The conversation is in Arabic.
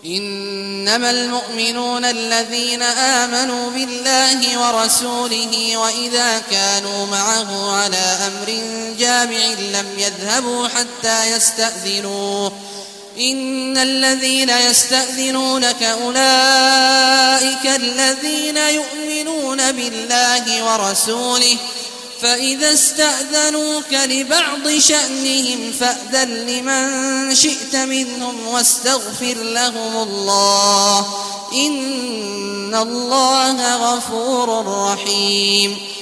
إنما المؤمنون الذين آمنوا بالله ورسوله وإذا كانوا معه على أمر جامع لم يذهبوا حتى يستأذنوه إن الذين يستأذنونك أولئك الذين يؤمنون بالله ورسوله فإذا استأذنوك لبعض شأنهم فأذن لمن شئت منهم واستغفر لهم الله إن الله غفور رحيم